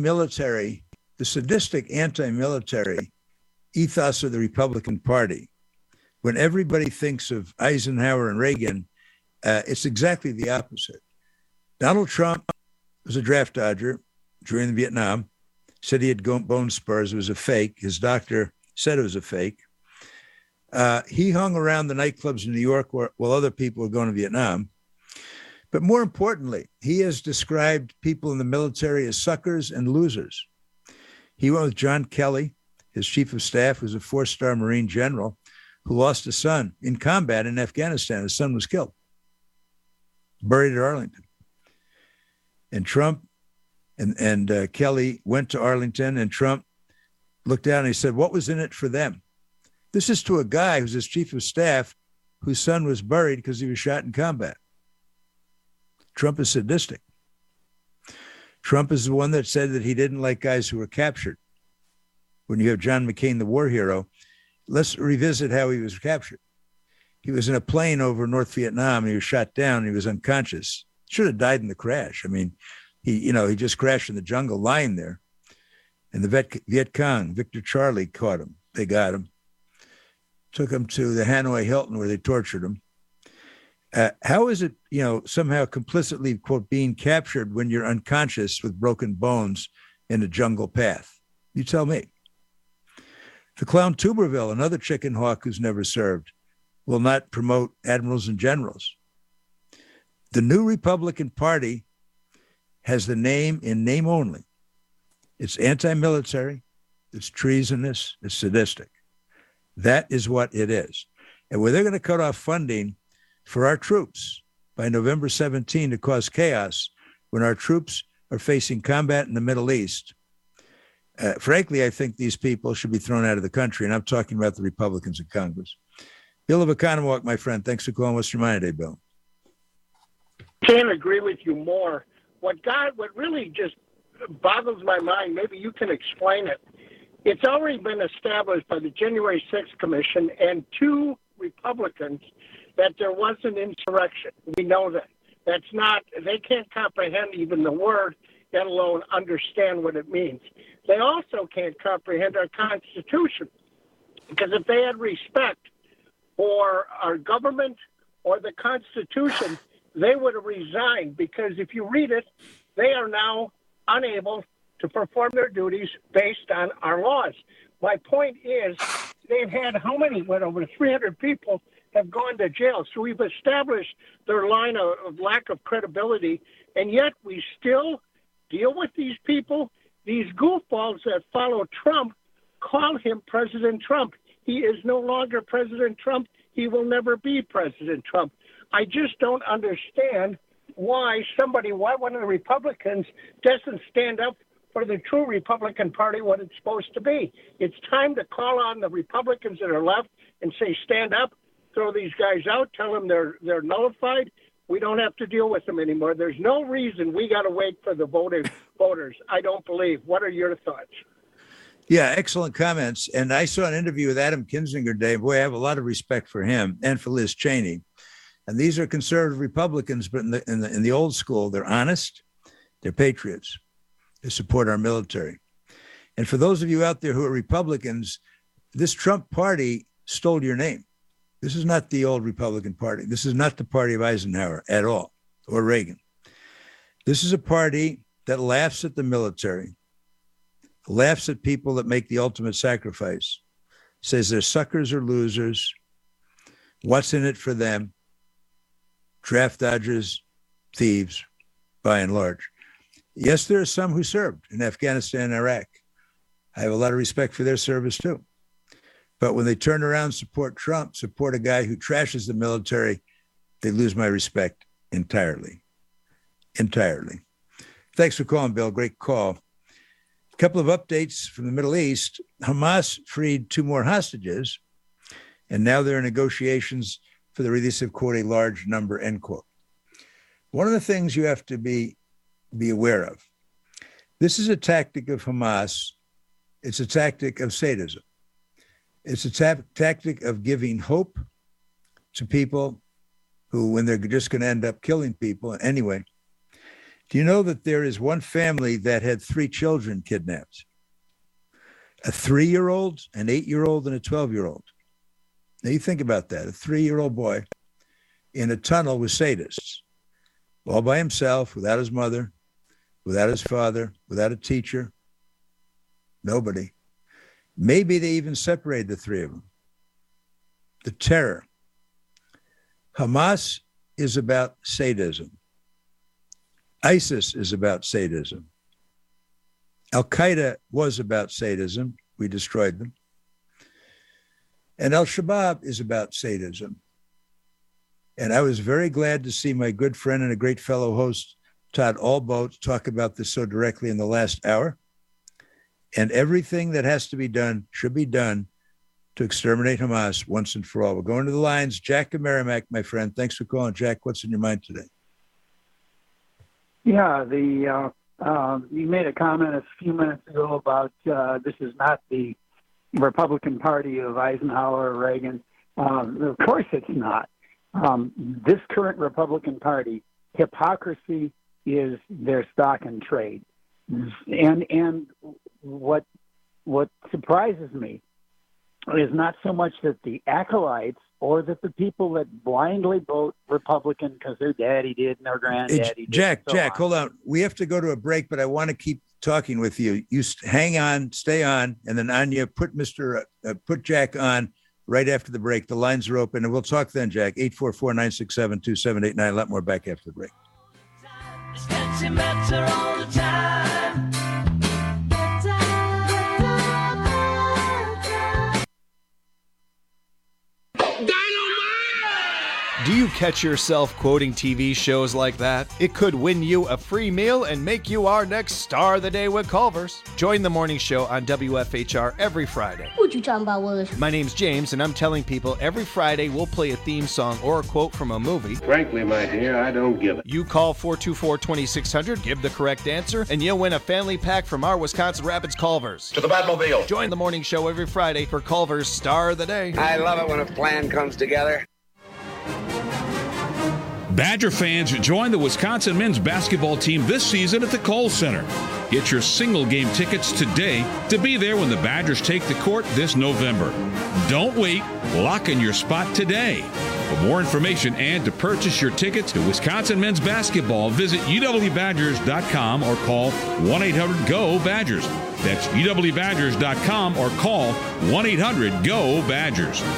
S23: sadistic anti-military ethos of the Republican Party, when everybody thinks of Eisenhower and Reagan, it's exactly the opposite. Donald Trump was a draft dodger during the Vietnam, said he had bone spurs. It was a fake. His doctor said it was a fake. He hung around the nightclubs in New York while other people were going to Vietnam. But more importantly, he has described people in the military as suckers and losers. He went with John Kelly, his chief of staff, who's a 4-star Marine general, who lost a son in combat in Afghanistan. His son was killed, buried at Arlington. And Trump and Kelly went to Arlington, and Trump looked down and he said, what was in it for them? This is to a guy who's his chief of staff whose son was buried because he was shot in combat. Trump is sadistic. Trump is the one that said that he didn't like guys who were captured. When you have John McCain, the war hero, let's revisit how he was captured. He was in a plane over North Vietnam, and he was shot down, and he was unconscious. Should have died in the crash. I mean, he just crashed in the jungle lying there. And the Viet Cong, Victor Charlie, caught him. They got him. Took him to the Hanoi Hilton where they tortured him. How is it, somehow complicitly, quote, being captured when you're unconscious with broken bones in a jungle path? You tell me. The clown Tuberville, another chicken hawk who's never served, will not promote admirals and generals. The new Republican Party has the name in name only. It's anti-military, it's treasonous, it's sadistic. That is what it is. And where they're going to cut off funding for our troops by November 17 to cause chaos when our troops are facing combat in the Middle East, frankly, I think these people should be thrown out of the country. And I'm talking about the Republicans in Congress. Bill of Economowoc, my friend. Thanks for calling. What's your mind today, Bill?
S2: Can't agree with you more. What really just boggles my mind, maybe you can explain it. It's already been established by the January 6th Commission and 2 Republicans that there was an insurrection. We know that. They can't comprehend even the word, let alone understand what it means. They also can't comprehend our Constitution, because if they had respect for our government or the Constitution, they would have resigned, because if you read it, they are now unable to perform their duties based on our laws. My point is, they've had over 300 people have gone to jail. So we've established their line of lack of credibility, and yet we still deal with these people. These goofballs that follow Trump call him President Trump. He is no longer President Trump. He will never be President Trump. I just don't understand why one of the Republicans doesn't stand up for the true Republican Party, what it's supposed to be. It's time to call on the Republicans that are left and say, stand up, throw these guys out, tell them they're nullified. We don't have to deal with them anymore. There's no reason we got to wait for the voters. I don't believe. What are your thoughts?
S23: Yeah, excellent comments. And I saw an interview with Adam Kinzinger today. Boy, I have a lot of respect for him and for Liz Cheney. And these are conservative Republicans, but in the old school, they're honest, they're patriots, they support our military. And for those of you out there who are Republicans, this Trump party stole your name. This is not the old Republican Party. This is not the party of Eisenhower at all, or Reagan. This is a party that laughs at the military, laughs at people that make the ultimate sacrifice, says they're suckers or losers, what's in it for them, draft dodgers, thieves, by and large. Yes, there are some who served in Afghanistan and Iraq. I have a lot of respect for their service too. But when they turn around, support Trump, support a guy who trashes the military, they lose my respect entirely. Entirely. Thanks for calling, Bill. Great call. A couple of updates from the Middle East. Hamas freed 2 more hostages, and now they're in negotiations for the release of, quote, a large number, end quote. One of the things you have to be aware of, this is a tactic of Hamas. It's a tactic of sadism. It's a tactic of giving hope to people who, when they're just going to end up killing people anyway. Do you know that there is one family that had 3 children kidnapped? A 3-year-old, an 8-year-old, and a 12-year-old. Now you think about that. A 3-year-old boy in a tunnel with sadists, all by himself, without his mother, without his father, without a teacher, nobody. Maybe they even separated the 3 of them. The terror. Hamas is about sadism. ISIS is about sadism. Al-Qaeda was about sadism. We destroyed them. And Al-Shabaab is about sadism. And I was very glad to see my good friend and a great fellow host, Todd Alboat, talk about this so directly in the last hour. And everything that has to be done should be done to exterminate Hamas once and for all. We're going to the lines. Jack and Merrimack, my friend. Thanks for calling. Jack, what's in your mind today?
S6: Yeah, you made a comment a few minutes ago about this is not the Republican Party of Eisenhower or Reagan. Of course it's not. This current Republican Party, hypocrisy is their stock and trade. And what surprises me is not so much that the acolytes or that the people that blindly vote Republican because their daddy did and their granddaddy did.
S23: Jack, hold on. We have to go to a break, but I want to keep talking with you. You hang on, stay on, and then Anya, put Jack on right after the break. The lines are open, and we'll talk then, Jack. 844-967-2789. A lot more back after the break.
S7: Do you catch yourself quoting TV shows like that? It could win you a free meal and make you our next Star of the Day with Culver's. Join the morning show on WFHR every Friday.
S8: What you talking about, Willis?
S7: My name's James, and I'm telling people every Friday we'll play a theme song or a quote from a movie.
S9: Frankly, my dear, I don't give it.
S7: You call 424-2600, give the correct answer, and you'll win a family pack from our Wisconsin Rapids Culver's.
S9: To the Batmobile.
S7: Join the morning show every Friday for Culver's Star of the Day.
S9: I love it when a plan comes together.
S18: Badger fans, join the Wisconsin men's basketball team this season at the Kohl Center. Get your single game tickets today to be there when the Badgers take the court this November. Don't wait. Lock in your spot today. For more information and to purchase your tickets to Wisconsin men's basketball, visit uwbadgers.com or call 1-800-GO-BADGERS. That's uwbadgers.com or call 1-800-GO-BADGERS.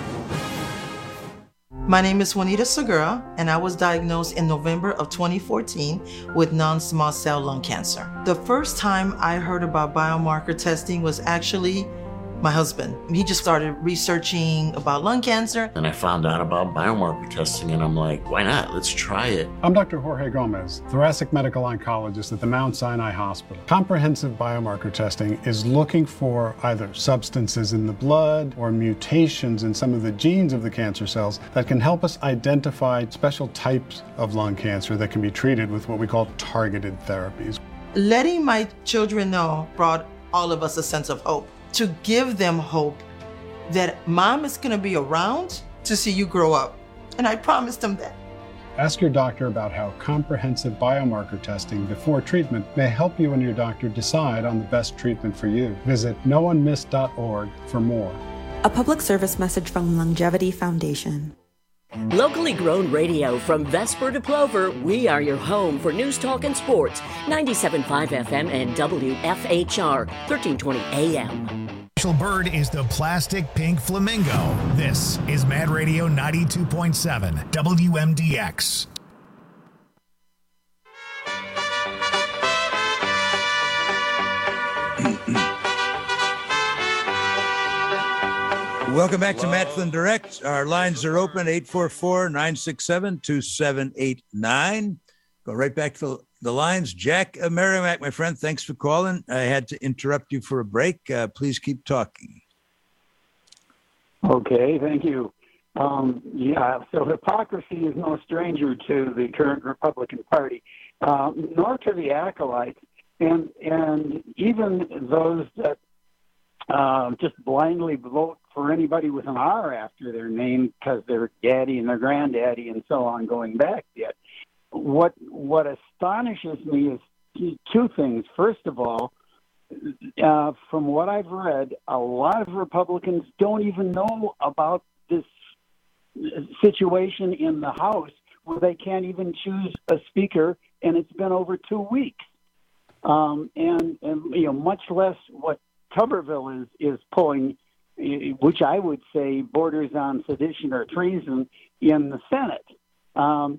S19: My name is Juanita Segura, and I was diagnosed in November of 2014 with non-small cell lung cancer. The first time I heard about biomarker testing was actually My husband, he just started researching about lung cancer.
S3: And I found out about biomarker testing, and I'm like, why not? Let's try it.
S4: I'm Dr. Jorge Gomez, thoracic medical oncologist at the Mount Sinai Hospital. Comprehensive biomarker testing is looking for either substances in the blood or mutations in some of the genes of the cancer cells that can help us identify special types of lung cancer that can be treated with what we call targeted therapies.
S19: Letting my children know brought all of us a sense of hope. To give them hope that mom is going to be around to see you grow up. And I promised them that.
S4: Ask your doctor about how comprehensive biomarker testing before treatment may help you and your doctor decide on the best treatment for you. Visit noonemiss.org for more.
S5: A public service message from Longevity Foundation.
S10: Locally grown radio from Vesper to Plover, we are your home for news, talk, and sports. 97.5 FM and WFHR, 1320 AM.
S17: Special bird is the plastic pink flamingo. This is Mad Radio 92.7 WMDX.
S23: Welcome back to Matt Flynn Direct. Our lines are open, 844-967-2789. Go right back to the lines. Jack Merrimack, my friend, thanks for calling. I had to interrupt you for a break. Please keep talking.
S6: Okay, thank you. So hypocrisy is no stranger to the current Republican Party, nor to the acolytes, and even those that just blindly vote for anybody with an R after their name because their daddy and their granddaddy and so on going back yet. What astonishes me is two things. First of all, from what I've read, a lot of Republicans don't even know about this situation in the House where they can't even choose a speaker, and it's been over 2 weeks. And much less what Tuberville is pulling, which I would say borders on sedition or treason in the Senate. And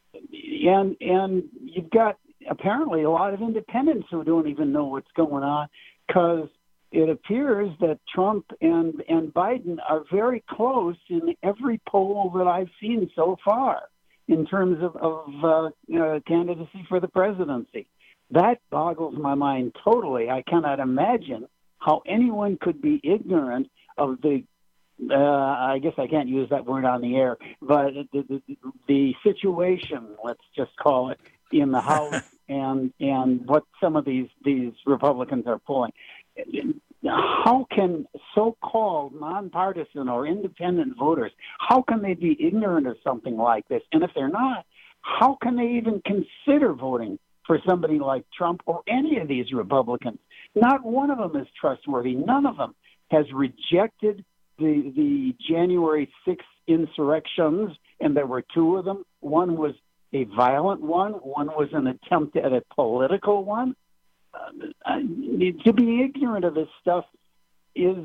S6: you've got apparently a lot of independents who don't even know what's going on, because it appears that Trump and Biden are very close in every poll that I've seen so far in terms of candidacy for the presidency. That boggles my mind totally. I cannot imagine how anyone could be ignorant of the, I guess I can't use that word on the air, but the situation, let's just call it, in the House and what some of these Republicans are pulling. How can so-called nonpartisan or independent voters, how can they be ignorant of something like this? And if they're not, how can they even consider voting for somebody like Trump or any of these Republicans? Not one of them is trustworthy. None of them has rejected the January 6th insurrections, and there were two of them. One was a violent one. One was an attempt at a political one. To be ignorant of this stuff is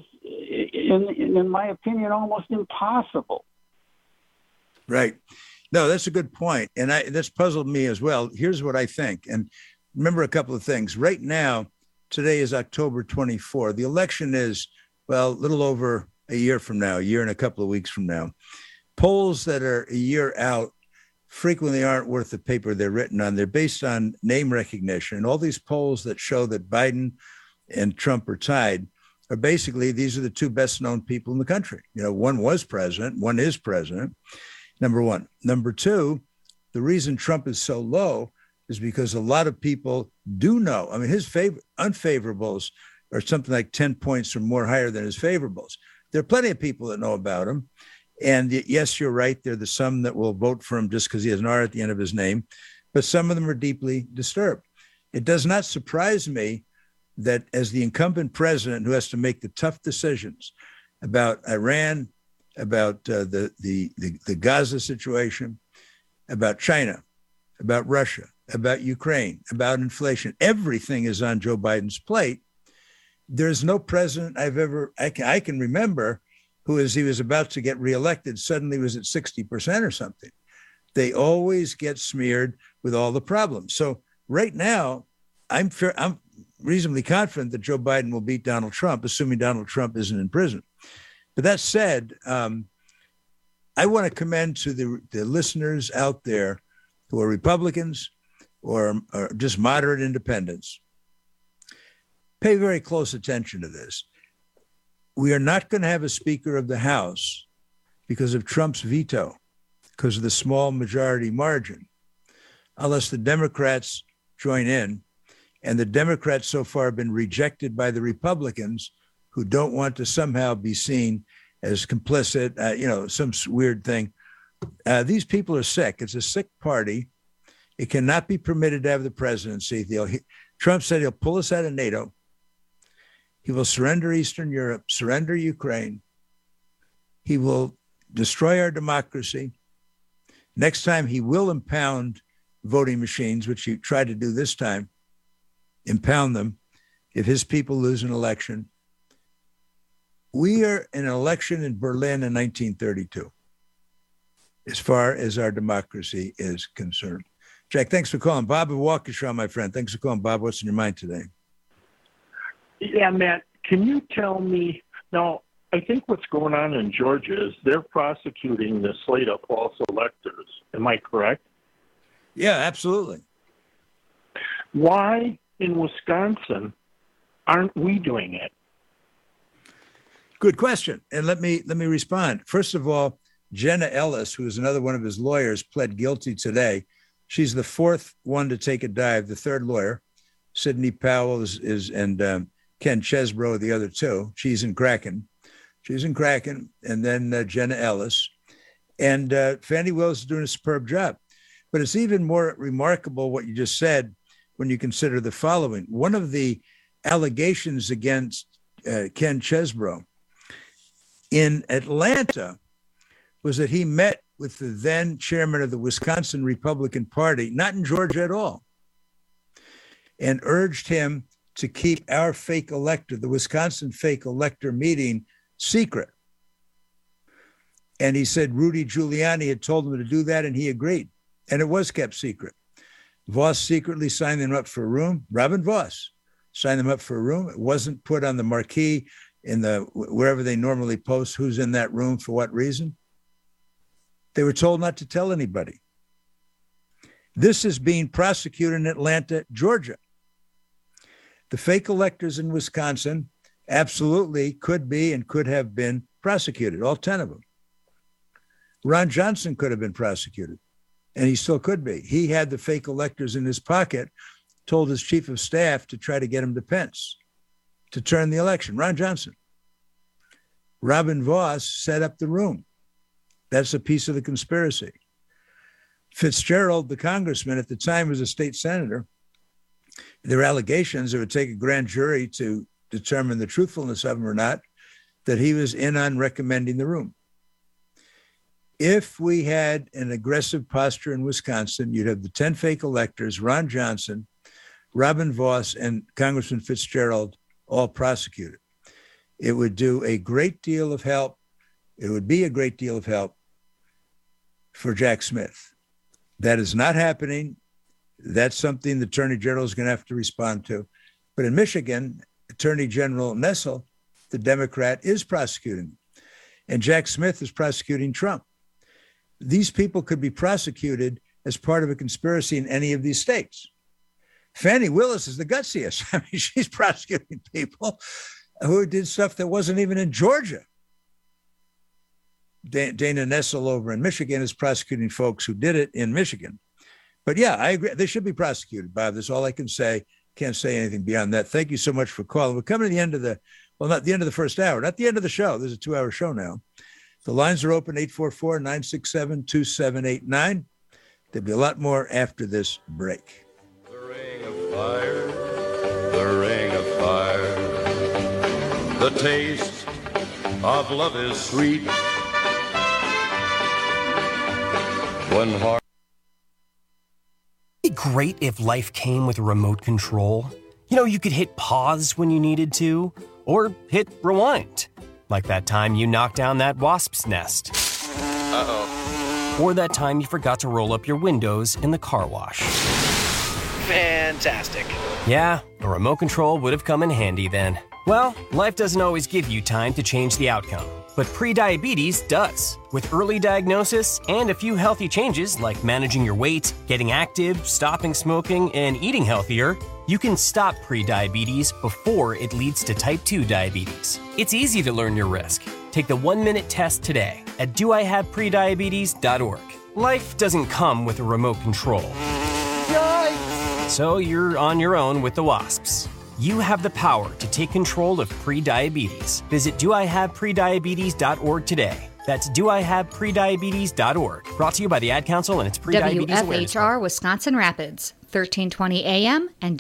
S6: in my opinion, almost impossible.
S23: Right. No, that's a good point. And that's puzzled me as well. Here's what I think. And remember a couple of things. Right now, today is October 24. The election is, well, a little over a year from now, a year and a couple of weeks from now. Polls that are a year out frequently aren't worth the paper they're written on. They're based on name recognition. And all these polls that show that Biden and Trump are tied are basically, these are the two best known people in the country. One was president, one is president. Number one. Number two, the reason Trump is so low is because a lot of people do know. I mean, his unfavorables are something like 10 points or more higher than his favorables. There are plenty of people that know about him. And yes, you're right. There are some that will vote for him just because he has an R at the end of his name. But some of them are deeply disturbed. It does not surprise me that as the incumbent president who has to make the tough decisions about Iran, about the Gaza situation, about China, about Russia, about Ukraine, about inflation, everything is on Joe Biden's plate. There's no president I can remember who, as he was about to get reelected, suddenly was at 60% or something. They always get smeared with all the problems. So right now, I'm reasonably confident that Joe Biden will beat Donald Trump, assuming Donald Trump isn't in prison. But that said, I want to commend to the listeners out there who are Republicans or just moderate independents. Pay very close attention to this. We are not going to have a Speaker of the House because of Trump's veto, because of the small majority margin, unless the Democrats join in. And the Democrats so far have been rejected by the Republicans, who don't want to somehow be seen as complicit, some weird thing. These people are sick. It's a sick party. It cannot be permitted to have the presidency. Trump said he'll pull us out of NATO. He will surrender Eastern Europe, surrender Ukraine. He will destroy our democracy. Next time, he will impound voting machines, which he tried to do this time, impound them if his people lose an election. We are in an election in Berlin in 1932, as far as our democracy is concerned. Jack, thanks for calling. Bob of Waukesha, my friend. Thanks for calling. Bob, what's in your mind today?
S8: Yeah, Matt, can you tell me, now, I think what's going on in Georgia is they're prosecuting the slate of false electors. Am I correct?
S23: Yeah, absolutely.
S8: Why in Wisconsin aren't we doing it?
S23: Good question. And let me respond. First of all, Jenna Ellis, who is another one of his lawyers, pled guilty today. She's the fourth one to take a dive, the third lawyer. Sidney Powell is and Ken Chesbrough, the other two. She's in Kraken. And then Jenna Ellis. And Fani Willis is doing a superb job. But it's even more remarkable what you just said when you consider the following. One of the allegations against Ken Chesbrough in Atlanta was that he met with the then chairman of the Wisconsin Republican Party, not in Georgia at all, and urged him to keep our fake elector, the Wisconsin fake elector meeting, secret. And he said Rudy Giuliani had told him to do that, and he agreed. And it was kept secret. Voss secretly signed them up for a room. Robin Voss signed them up for a room. It wasn't put on the marquee in wherever they normally post who's in that room for what reason. They were told not to tell anybody. This is being prosecuted in Atlanta, Georgia. The fake electors in Wisconsin absolutely could be and could have been prosecuted, all 10 of them. Ron Johnson could have been prosecuted, and he still could be. He had the fake electors in his pocket, told his chief of staff to try to get him to Pence to turn the election. Ron Johnson. Robin Voss set up the room. That's a piece of the conspiracy. Fitzgerald, the congressman at the time, was a state senator. There were allegations it would take a grand jury to determine the truthfulness of them or not, that he was in on recommending the room. If we had an aggressive posture in Wisconsin, you'd have the 10 fake electors, Ron Johnson, Robin Voss, and Congressman Fitzgerald all prosecuted. It would do a great deal of help. It would be a great deal of help for Jack Smith. That is not happening. That's something the Attorney General is going to have to respond to. But in Michigan, Attorney General Nessel, the Democrat, is prosecuting. And Jack Smith is prosecuting Trump. These people could be prosecuted as part of a conspiracy in any of these states. Fani Willis is the gutsiest. I mean, she's prosecuting people who did stuff that wasn't even in Georgia. Dana Nessel over in Michigan is prosecuting folks who did it in Michigan. But yeah, I agree. They should be prosecuted, Bob. That's all I can say. Can't say anything beyond that. Thank you so much for calling. We're coming to the end of not the end of the first hour, not the end of the show. There's a 2-hour show now. The lines are open, 844-967-2789. There'll be a lot more after this break.
S11: The ring of fire, the ring of fire. The taste of love is sweet. When heart.
S12: It'd be great if life came with a remote control. You know, you could hit pause when you needed to, or hit rewind. Like that time you knocked down that wasp's nest.
S13: Uh-oh.
S12: Or that time you forgot to roll up your windows in the car wash.
S13: Fantastic.
S12: Yeah, A remote control would have come in handy then. Well, life doesn't always give you time to change the outcome, but prediabetes does. With early diagnosis and a few healthy changes like managing your weight, getting active, stopping smoking, and eating healthier, you can stop prediabetes before it leads to type 2 diabetes. It's easy to learn your risk. Take the 1-minute test today at doihaveprediabetes.org. Life doesn't come with a remote control. Yikes! So you're on your own with the WASPs. You have the power to take control of prediabetes. Visit doihaveprediabetes.org today. That's doihaveprediabetes.org. Brought to you by the Ad Council and its Prediabetes Awareness.
S14: WFHR Wisconsin Rapids, 1320 AM and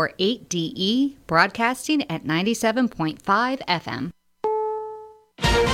S14: W248DE, broadcasting at 97.5 FM.